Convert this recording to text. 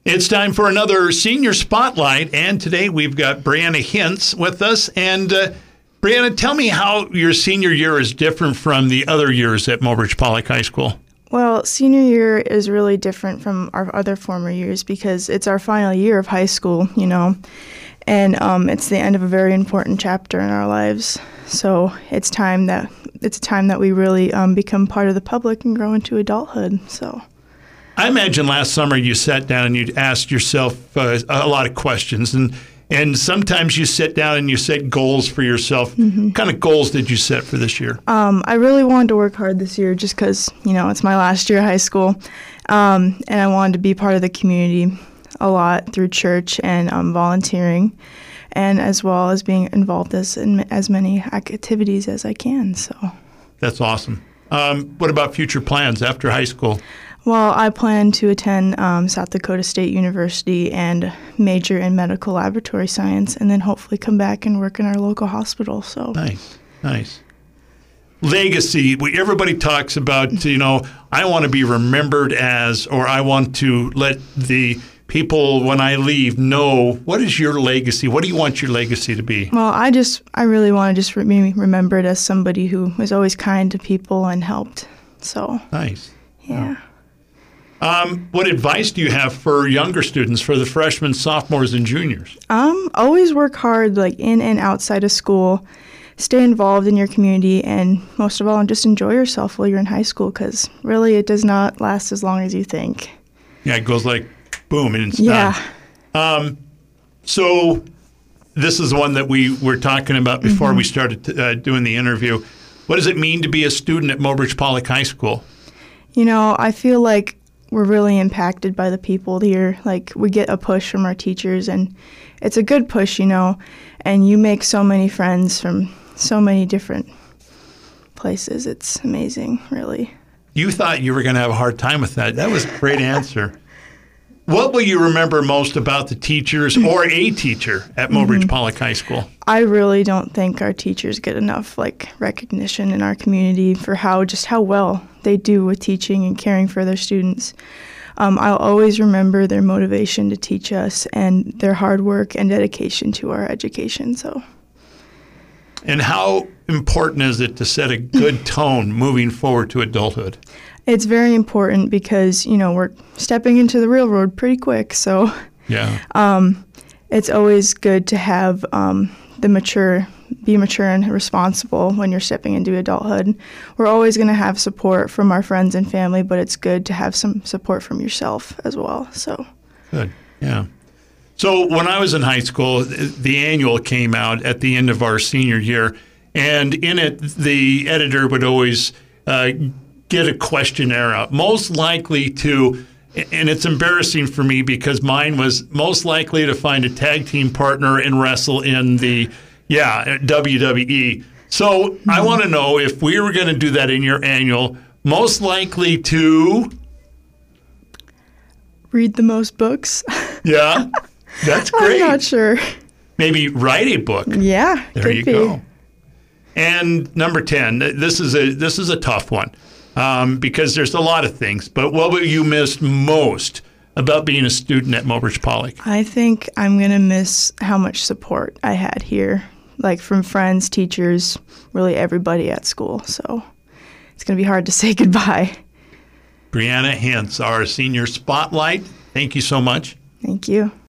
It's time for another Senior Spotlight, and today we've got Brianna Hintz with us. And Brianna, tell me how your senior year is different from the other years at Mobridge Pollock High School. Well, senior year is really different from our other former years because it's our final year of high school, and it's the end of a very important chapter in our lives. So it's a time that we really become part of the public and grow into adulthood. So I imagine last summer you sat down and you asked yourself a lot of questions, and sometimes you sit down and you set goals for yourself. Mm-hmm. What kind of goals did you set for this year? I really wanted to work hard this year just because, it's my last year of high school, and I wanted to be part of the community a lot through church and volunteering, and as well as being involved in as many activities as I can. So that's awesome. What about future plans after high school? Well, I plan to attend South Dakota State University and major in medical laboratory science, and then hopefully come back and work in our local hospital. So Nice. Legacy. Everybody talks about, I want to be remembered as, or I want to let the people when I leave know. What is your legacy? What do you want your legacy to be? Well, I really want to just be remembered as somebody who was always kind to people and helped. So nice. Yeah. What advice do you have for younger students, for the freshmen, sophomores, and juniors? Always work hard, in and outside of school. Stay involved in your community, and most of all, just enjoy yourself while you're in high school, because really it does not last as long as you think. Yeah, it goes like boom, and it's done. So this is the one that we were talking about before we started doing the interview. What does it mean to be a student at Mobridge Pollock High School? I feel like we're really impacted by the people here. We get a push from our teachers, and it's a good push, and you make so many friends from so many different places. It's amazing, really. You thought you were going to have a hard time with that. That was a great answer. What will you remember most about the teachers or a teacher at Mobridge Pollock High School? I really don't think our teachers get enough recognition in our community for how well they do with teaching and caring for their students. I'll always remember their motivation to teach us and their hard work and dedication to our education. And how important is it to set a good tone moving forward to adulthood? It's very important because, we're stepping into the real world pretty quick. So yeah, it's always good to have be mature and responsible when you're stepping into adulthood. We're always going to have support from our friends and family, but it's good to have some support from yourself as well. So good, yeah. So when I was in high school, the annual came out at the end of our senior year, and in it, the editor would always get a questionnaire out, most likely to, and it's embarrassing for me because mine was most likely to find a tag team partner and wrestle in the WWE. So I want to know, if we were going to do that in your annual, most likely to read the most books. Yeah, that's great. I'm not sure. Maybe write a book. Yeah, there you go. And number 10, this is a tough one. Because there's a lot of things, but what will you miss most about being a student at Mobridge Pollock? I think I'm going to miss how much support I had here, from friends, teachers, really everybody at school. So it's going to be hard to say goodbye. Brianna Hintz, our Senior Spotlight. Thank you so much. Thank you.